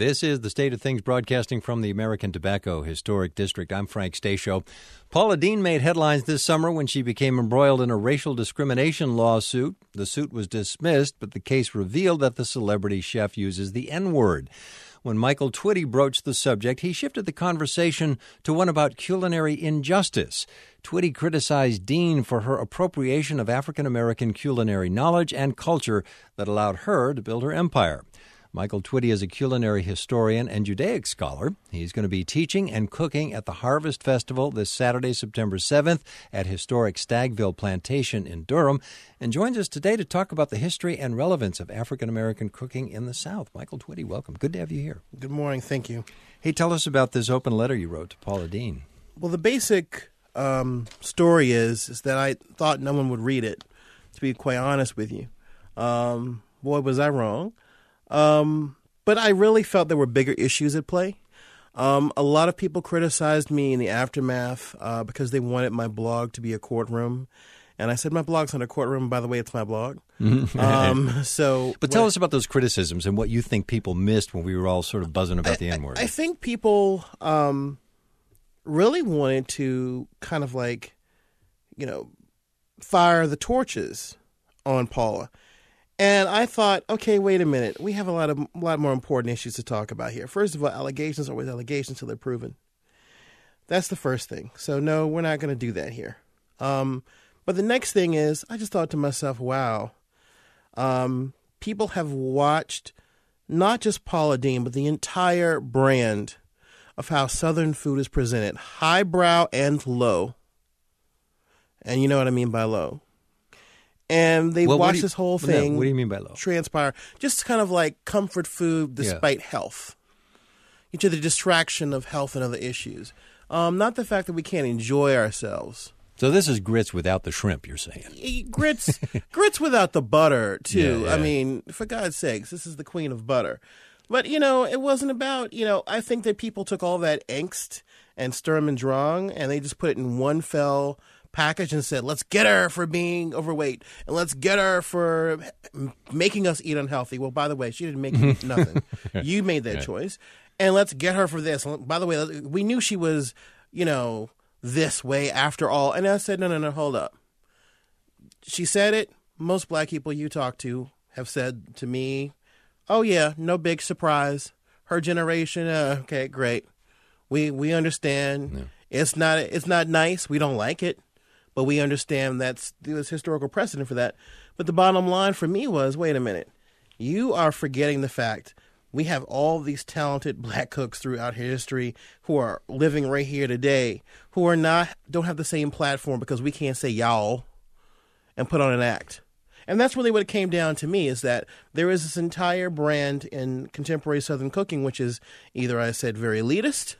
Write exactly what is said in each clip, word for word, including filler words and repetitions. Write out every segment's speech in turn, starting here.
This is the State of Things broadcasting from the American Tobacco Historic District. I'm Frank Stasio. Paula Deen made headlines this summer when she became embroiled in a racial discrimination lawsuit. The suit was dismissed, but the case revealed that the celebrity chef uses the N-word. When Michael Twitty broached the subject, he shifted the conversation to one about culinary injustice. Twitty criticized Deen for her appropriation of African-American culinary knowledge and culture that allowed her to build her empire. Michael Twitty is a culinary historian and Judaic scholar. He's going to be teaching and cooking at the Harvest Festival this Saturday, September seventh, at historic Stagville Plantation in Durham, and joins us today to talk about the history and relevance of African-American cooking in the South. Michael Twitty, welcome. Good to have you here. Good morning. Thank you. Hey, tell us about this open letter you wrote to Paula Deen. Well, the basic um, story is, is that I thought no one would read it, to be quite honest with you. Um, boy, was I wrong. Um, but I really felt there were bigger issues at play. Um, a lot of people criticized me in the aftermath uh, because they wanted my blog to be a courtroom. And I said, my blog's not a courtroom. By the way, it's my blog. um, so, But tell us about those criticisms and what you think people missed when we were all sort of buzzing about I, the N-word. I, I think people um, really wanted to kind of like, you know, fire the torches on Paula. And I thought, okay, wait a minute. We have a lot of a lot more important issues to talk about here. First of all, allegations are always allegations until they're proven. That's the first thing. So, no, we're not going to do that here. Um, but the next thing is, I just thought to myself, wow, um, people have watched not just Paula Deen, but the entire brand of how Southern food is presented, highbrow and low. And you know what I mean by low. And they well, watched you, this whole no, thing. What do you mean by low? Transpire. Just kind of like comfort food despite yeah. health. To the distraction of health and other issues. Um, not the fact that we can't enjoy ourselves. So this is grits without the shrimp, you're saying? Grits grits without the butter, too. Yeah, yeah. I mean, for God's sakes, this is the queen of butter. But, you know, it wasn't about, you know, I think that people took all that angst and Sturm and Drang and they just put it in one fell package and said, let's get her for being overweight and let's get her for making us eat unhealthy. Well, by the way, she didn't make you eat nothing. You made that yeah. choice. And let's get her for this. By the way, we knew she was, you know, this way after all. And I said, no, no, no, hold up. She said it. Most black people you talk to have said to me, oh, yeah, no big surprise. Her generation, uh, okay, great. We we understand. Yeah. It's not it's not nice. We don't like it. But we understand that's there's historical precedent for that. But the bottom line for me was, wait a minute. You are forgetting the fact we have all these talented black cooks throughout history who are living right here today, who are not don't have the same platform because we can't say y'all and put on an act. And that's really what it came down to me, is that there is this entire brand in contemporary Southern cooking, which is either, I said, very elitist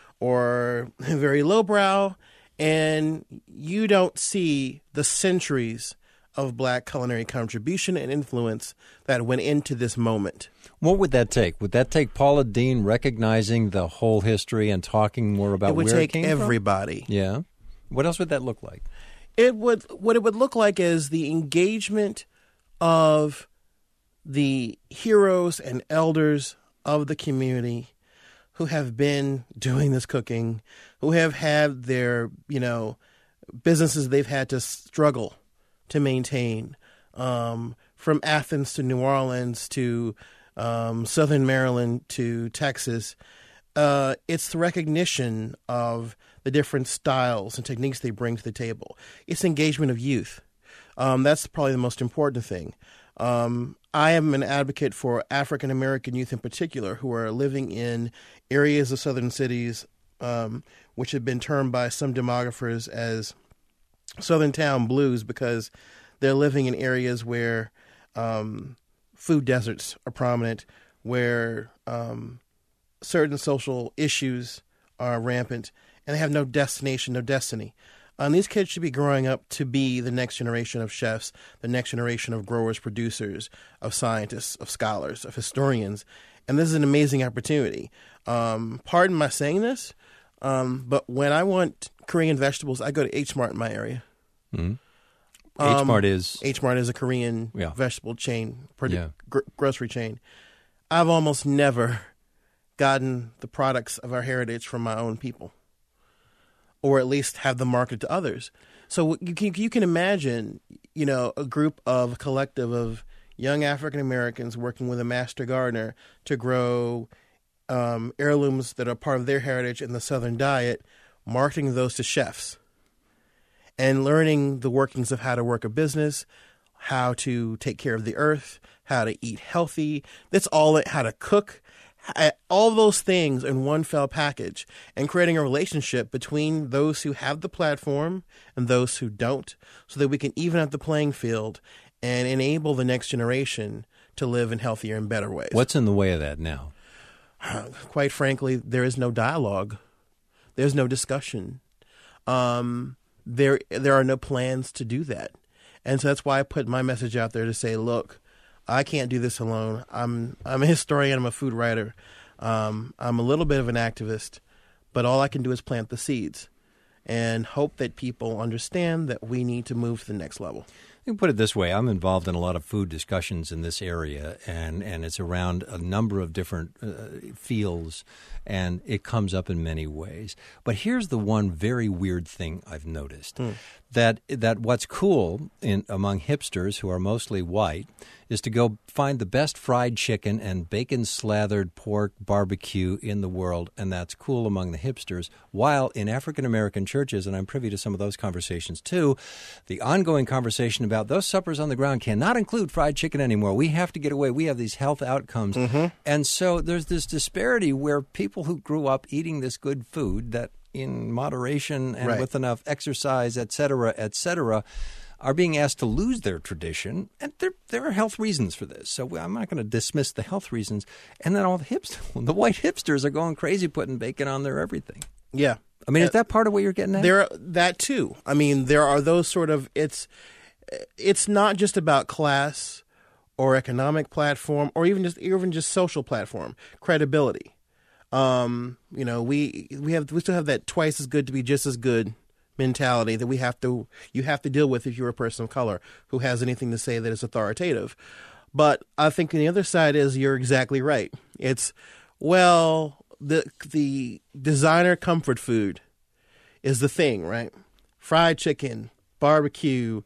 or very lowbrow. And you don't see the centuries of black culinary contribution and influence that went into this moment. What would that take? Would that take Paula Deen recognizing the whole history and talking more about where it came from? It would take everybody. Yeah. What else would that look like? It would. What it would look like is the engagement of the heroes and elders of the community who have been doing this cooking, who have had their, you know, businesses they've had to struggle to maintain, um, from Athens to New Orleans to um, Southern Maryland to Texas. Uh, it's the recognition of the different styles and techniques they bring to the table. It's engagement of youth. Um, that's probably the most important thing. Um, I am an advocate for African-American youth in particular who are living in areas of southern cities um, which have been termed by some demographers as Southern Town Blues because they're living in areas where um, food deserts are prominent, where um, certain social issues are rampant, and they have no destination, no destiny. Um, these kids should be growing up to be the next generation of chefs, the next generation of growers, producers, of scientists, of scholars, of historians. And this is an amazing opportunity. Um, pardon my saying this, um, but when I want Korean vegetables, I go to H Mart in my area. Mm-hmm. H Mart um, is? H Mart is a Korean yeah. vegetable chain, produ- yeah. gr- grocery chain. I've almost never gotten the products of our heritage from my own people, or at least have them marketed to others. So you can, you can imagine, you know, a group of a collective of young African Americans working with a master gardener to grow um, heirlooms that are part of their heritage in the Southern diet, marketing those to chefs, and learning the workings of how to work a business, how to take care of the earth, how to eat healthy. That's all it, how to cook, all those things in one fell package, and creating a relationship between those who have the platform and those who don't, so that we can even out the playing field and enable the next generation to live in healthier and better ways. What's in the way of that now? Quite frankly, there is no dialogue. There's no discussion. Um, there, there are no plans to do that. And so that's why I put my message out there to say, look, I can't do this alone. I'm I'm a historian. I'm a food writer. Um, I'm a little bit of an activist, but all I can do is plant the seeds and hope that people understand that we need to move to the next level. You can put it this way. I'm involved in a lot of food discussions in this area, and, and it's around a number of different uh, fields, and it comes up in many ways. But here's the one very weird thing I've noticed, mm. that that what's cool in among hipsters, who are mostly white, is to go find the best fried chicken and bacon-slathered pork barbecue in the world, and that's cool among the hipsters, while in African-American churches, and I'm privy to some of those conversations too, the ongoing conversation about those suppers on the ground cannot include fried chicken anymore. We have to get away. We have these health outcomes. Mm-hmm. And so there's this disparity where people who grew up eating this good food that in moderation and right. with enough exercise, et cetera, et cetera, are being asked to lose their tradition, and there there are health reasons for this. So I'm not going to dismiss the health reasons. And then all the hipsters, the white hipsters are going crazy putting bacon on their everything. Yeah. I mean, uh, is that part of what you're getting at? There, that too. I mean, there are those sort of, it's, it's not just about class or economic platform or even just, even just social platform, credibility. Um, you know, we, we have, we still have that twice as good to be just as good mentality that we have to you have to deal with if you're a person of color who has anything to say that is authoritative. But I think the other side is you're exactly right. It's, well, the the designer comfort food is the thing, right? Fried chicken, barbecue,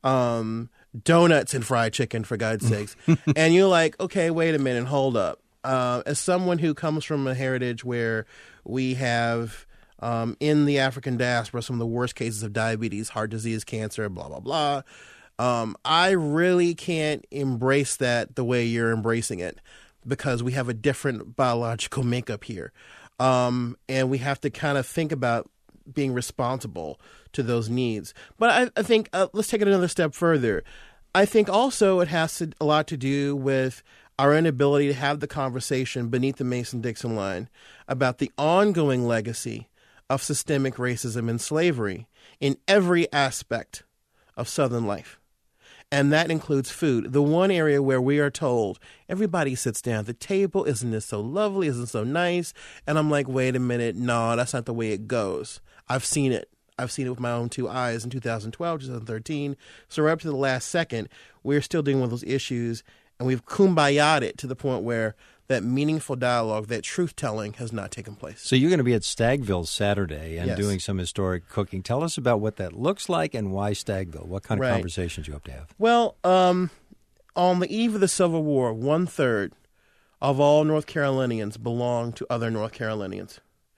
um, donuts and fried chicken, for God's sakes. And you're like, okay, wait a minute, hold up. Uh, as someone who comes from a heritage where we have Um, in the African diaspora, some of the worst cases of diabetes, heart disease, cancer, blah, blah, blah. Um, I really can't embrace that the way you're embracing it because we have a different biological makeup here. Um, and we have to kind of think about being responsible to those needs. But I, I think, uh, let's take it another step further. I think also it has to, a lot to do with our inability to have the conversation beneath the Mason-Dixon line about the ongoing legacy of systemic racism and slavery in every aspect of Southern life. And that includes food. The one area where we are told everybody sits down at the table, isn't this so lovely, isn't it so nice? And I'm like, wait a minute, no, that's not the way it goes. I've seen it. I've seen it with my own two eyes in two thousand twelve, two thousand thirteen. So right up to the last second, we're still dealing with those issues, and we've kumbaya'd it to the point where that meaningful dialogue, that truth-telling has not taken place. So you're going to be at Stagville Saturday and yes. doing some historic cooking. Tell us about what that looks like and why Stagville. What kind of right. conversations you hope to have? Well, um, on the eve of the Civil War, one-third of all North Carolinians belong to other North Carolinians,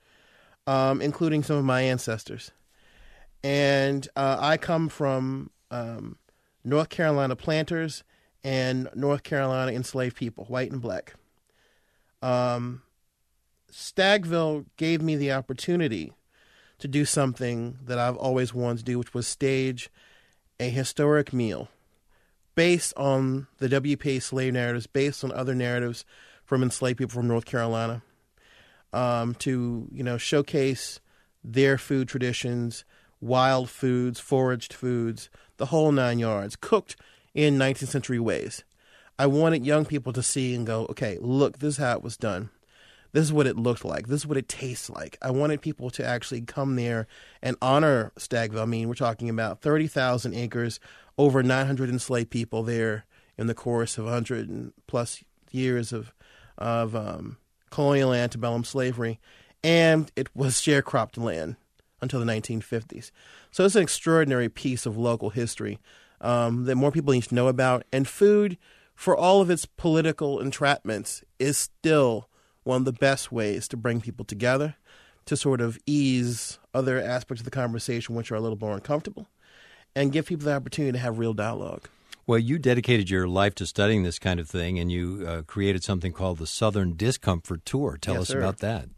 um, including some of my ancestors. And uh, I come from um, North Carolina planters and North Carolina enslaved people, white and black. Um, Stagville gave me the opportunity to do something that I've always wanted to do, which was stage a historic meal based on the W P A slave narratives, based on other narratives from enslaved people from North Carolina, um, to, you know, showcase their food traditions, wild foods, foraged foods, the whole nine yards, cooked in nineteenth century ways. I wanted young people to see and go, okay, look, this is how it was done. This is what it looked like. This is what it tastes like. I wanted people to actually come there and honor Stagville. I mean, we're talking about thirty thousand acres, over nine hundred enslaved people there in the course of one hundred plus years of of um, colonial antebellum slavery, and it was sharecropped land until the nineteen fifties. So it's an extraordinary piece of local history um, that more people need to know about. And food, for all of its political entrapments, is still one of the best ways to bring people together, to sort of ease other aspects of the conversation which are a little more uncomfortable, and give people the opportunity to have real dialogue. Well, you dedicated your life to studying this kind of thing, and you uh, created something called the Southern Discomfort Tour. Tell Yes, us sir. about that.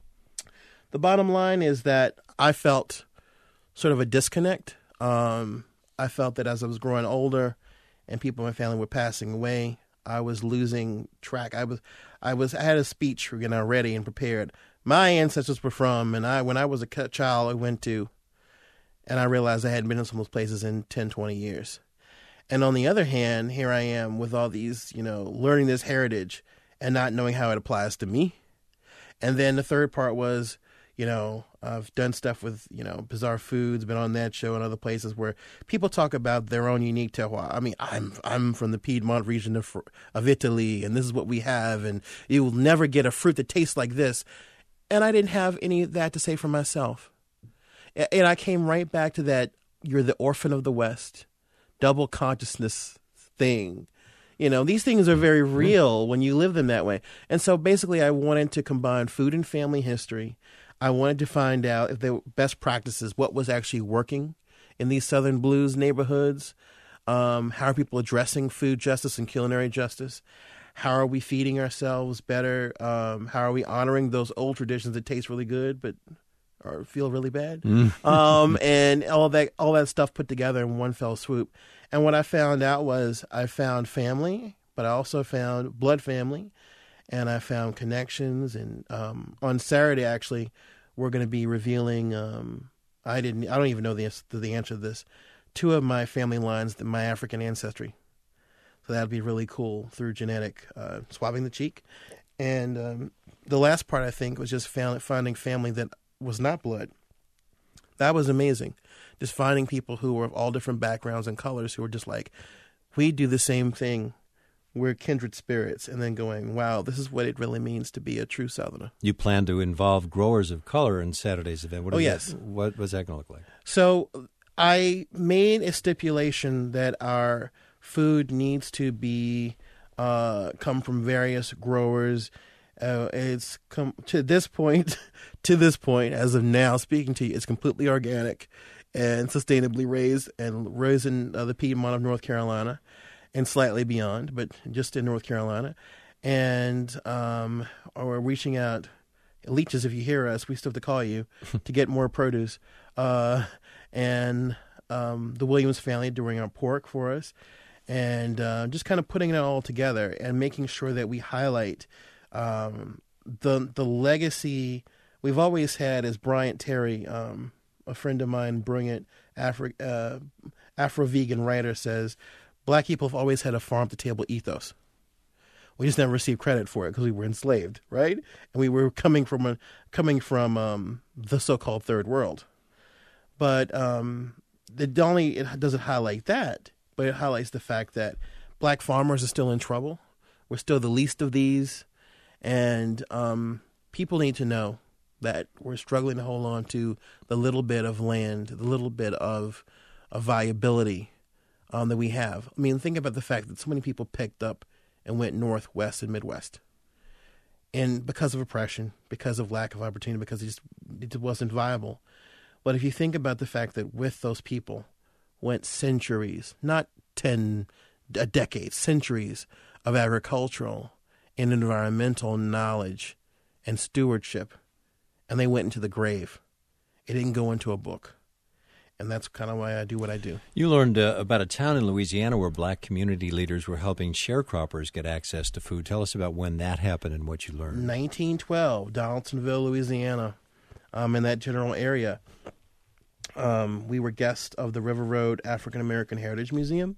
The bottom line is that I felt sort of a disconnect. Um, I felt that as I was growing older and people in my family were passing away, I was losing track. I was, I was, I had a speech, you know, ready and prepared. My ancestors were from, and I, when I was a child, I went to, and I realized I hadn't been in some of those places in ten, twenty years. And on the other hand, here I am with all these, you know, learning this heritage and not knowing how it applies to me. And then the third part was, you know, I've done stuff with, you know, Bizarre Foods, been on that show and other places where people talk about their own unique terroir. I mean, I'm I'm from the Piedmont region of, of Italy, and this is what we have, and you will never get a fruit that tastes like this. And I didn't have any of that to say for myself. And I came right back to that, you're the orphan of the West, double consciousness thing. You know, these things are very real when you live them that way. And so basically I wanted to combine food and family history. I wanted to find out if there were best practices, what was actually working in these Southern Blues neighborhoods. Um, how are people addressing food justice and culinary justice? How are we feeding ourselves better? Um, how are we honoring those old traditions that taste really good but or feel really bad? Mm. um, and all that all that stuff put together in one fell swoop. And what I found out was I found family, but I also found blood family, and I found connections. And um, on Saturday, actually, we're going to be revealing. Um, I didn't. I don't even know the the answer to this. Two of my family lines, my African ancestry. So that'd be really cool through genetic uh, swabbing the cheek. And um, the last part, I think, was just found, finding family that was not blood. That was amazing. Just finding people who were of all different backgrounds and colors who were just like, we do the same thing. We're kindred spirits. And then going, wow, this is what it really means to be a true Southerner. You plan to involve growers of color in Saturday's event. What oh, is yes. That, what was that going to look like? So I made a stipulation that our food needs to be uh, come from various growers. Uh, it's come to this point, to this point, as of now, speaking to you, it's completely organic and sustainably raised and raised in uh, the Piedmont of North Carolina and slightly beyond, but just in North Carolina. And um, we're reaching out, Leeches, if you hear us, we still have to call you to get more produce. Uh, and um, the Williams family doing our pork for us. And uh, just kind of putting it all together and making sure that we highlight um, the the legacy we've always had as Bryant Terry, um, a friend of mine, brilliant Afro, uh, Afro-vegan writer, says, Black people have always had a farm-to-table ethos. We just never received credit for it because we were enslaved, right? And we were coming from a, coming from um, the so-called third world. But um, it only it doesn't highlight that. But it highlights the fact that Black farmers are still in trouble. We're still the least of these. And um, people need to know that we're struggling to hold on to the little bit of land, the little bit of, of viability um, that we have. I mean, think about the fact that so many people picked up and went north, west, and Midwest. And because of oppression, because of lack of opportunity, because it just it wasn't viable. But if you think about the fact that with those people went centuries, not ten, a decade, centuries of agricultural and environmental knowledge and stewardship, and they went into the grave. It didn't go into a book. And that's kind of why I do what I do. You learned uh, about a town in Louisiana where Black community leaders were helping sharecroppers get access to food. Tell us about when that happened and what you learned. nineteen twelve, Donaldsonville, Louisiana, um, in that general area. Um, we were guests of the River Road African American Heritage Museum,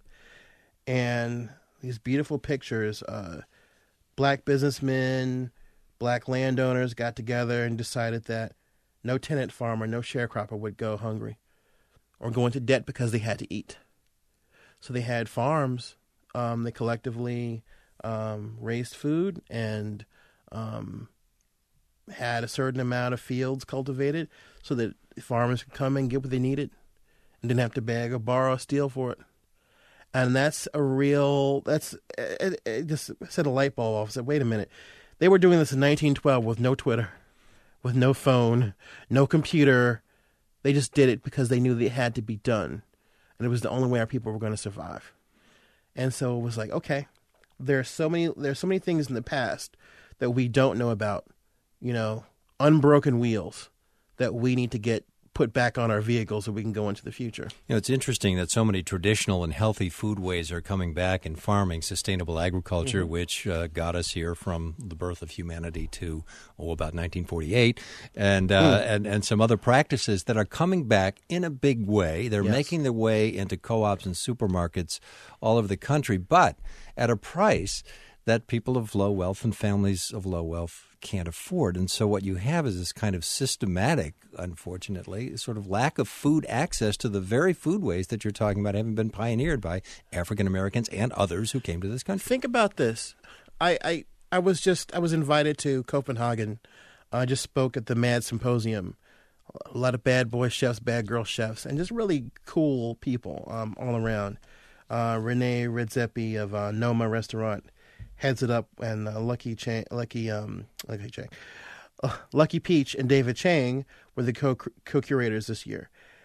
and these beautiful pictures, uh, Black businessmen, Black landowners got together and decided that no tenant farmer, no sharecropper would go hungry or go into debt because they had to eat. So they had farms. Um, they collectively um, raised food and um, had a certain amount of fields cultivated so that farmers could come and get what they needed and didn't have to beg or borrow or steal for it. And that's a real, that's, it, it just set a light bulb off. I said, wait a minute. They were doing this in nineteen twelve with no Twitter, with no phone, no computer. They just did it because they knew that it had to be done. And it was the only way our people were going to survive. And so it was like, okay, there are so many, there are so many things in the past that we don't know about, you know, unbroken wheels that we need to get put back on our vehicles so we can go into the future. You know, it's interesting that so many traditional and healthy foodways are coming back in farming, sustainable agriculture, mm-hmm. which uh, got us here from the birth of humanity to, oh, about nineteen forty-eight, and, uh, mm. and and some other practices that are coming back in a big way. They're yes. making their way into co-ops and supermarkets all over the country, but at a price that people of low wealth and families of low wealth can't afford. And so what you have is this kind of systematic, unfortunately, sort of lack of food access to the very foodways that you're talking about having been pioneered by African Americans and others who came to this country. Think about this. I, I, I was just I was invited to Copenhagen. I just spoke at the MAD Symposium. A lot of bad boy chefs, bad girl chefs, and just really cool people um, all around. Uh, Renee Redzepi of uh, Noma Restaurant heads it up, and uh, Lucky Chang, Lucky um, Lucky Chang, uh, Lucky Peach, and David Chang were the co co curators this year,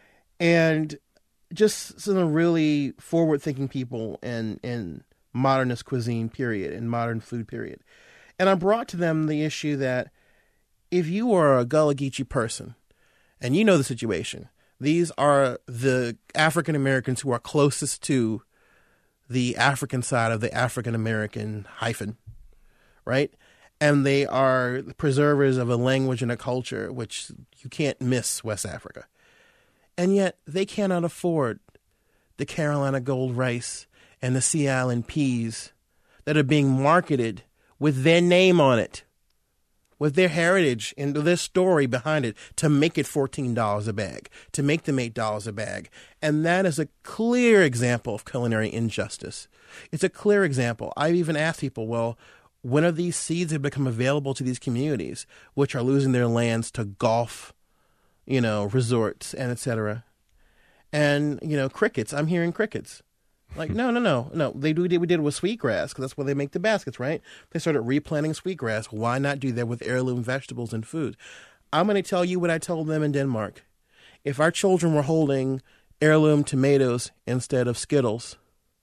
and just some really forward thinking people in in modernist cuisine period, in modern food period, and I brought to them the issue that if you are a Gullah Geechee person, and you know the situation, these are the African Americans who are closest to the African side of the African-American hyphen, right? And they are the preservers of a language and a culture, which you can't miss West Africa. And yet they cannot afford the Carolina Gold rice and the Sea Island peas that are being marketed with their name on it, with their heritage and their story behind it, to make it fourteen dollars a bag, to make them eight dollars a bag. And that is a clear example of culinary injustice. It's a clear example. I've even asked people, well, when are these seeds have become available to these communities, which are losing their lands to golf, you know, resorts and et cetera? And, you know, crickets, I'm hearing crickets. Like, no, no, no, no. They do what we did with sweetgrass, because that's where they make the baskets, right? They started replanting sweetgrass. Why not do that with heirloom vegetables and food? I'm going to tell you what I told them in Denmark. If our children were holding heirloom tomatoes instead of Skittles,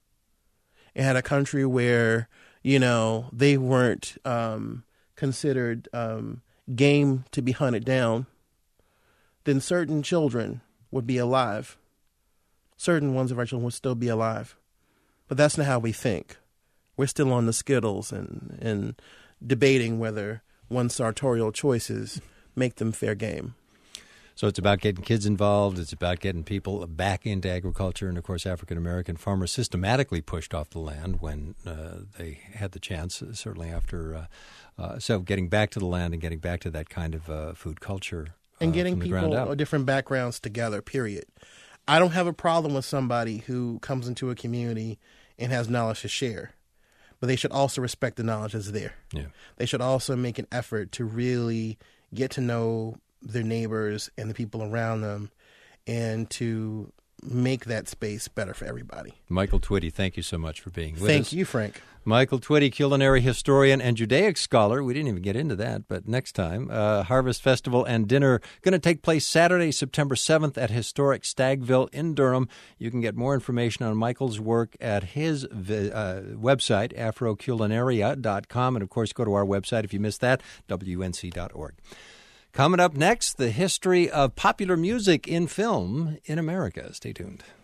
it had a country where, you know, they weren't um, considered um, game to be hunted down, then certain children would be alive. Certain ones of our children would still be alive. But that's not how we think. We're still on the Skittles and, and debating whether one's sartorial choices make them fair game. So it's about getting kids involved. It's about getting people back into agriculture. And, of course, African-American farmers systematically pushed off the land when uh, they had the chance, certainly after. Uh, uh, so getting back to the land and getting back to that kind of uh, food culture. Uh, and getting people of different backgrounds together, period. I don't have a problem with somebody who comes into a community and has knowledge to share, but they should also respect the knowledge that's there. Yeah. They should also make an effort to really get to know their neighbors and the people around them, and to make that space better for everybody. Michael Twitty, thank you so much for being with thank us. Thank you, Frank. Michael Twitty, culinary historian and Judaic scholar. We didn't even get into that, but next time. Uh, Harvest Festival and Dinner going to take place Saturday, September seventh at historic Stagville in Durham. You can get more information on Michael's work at his uh, website, afro culinaria dot com. And, of course, go to our website if you missed that, W N C dot org. Coming up next, the history of popular music in film in America. Stay tuned.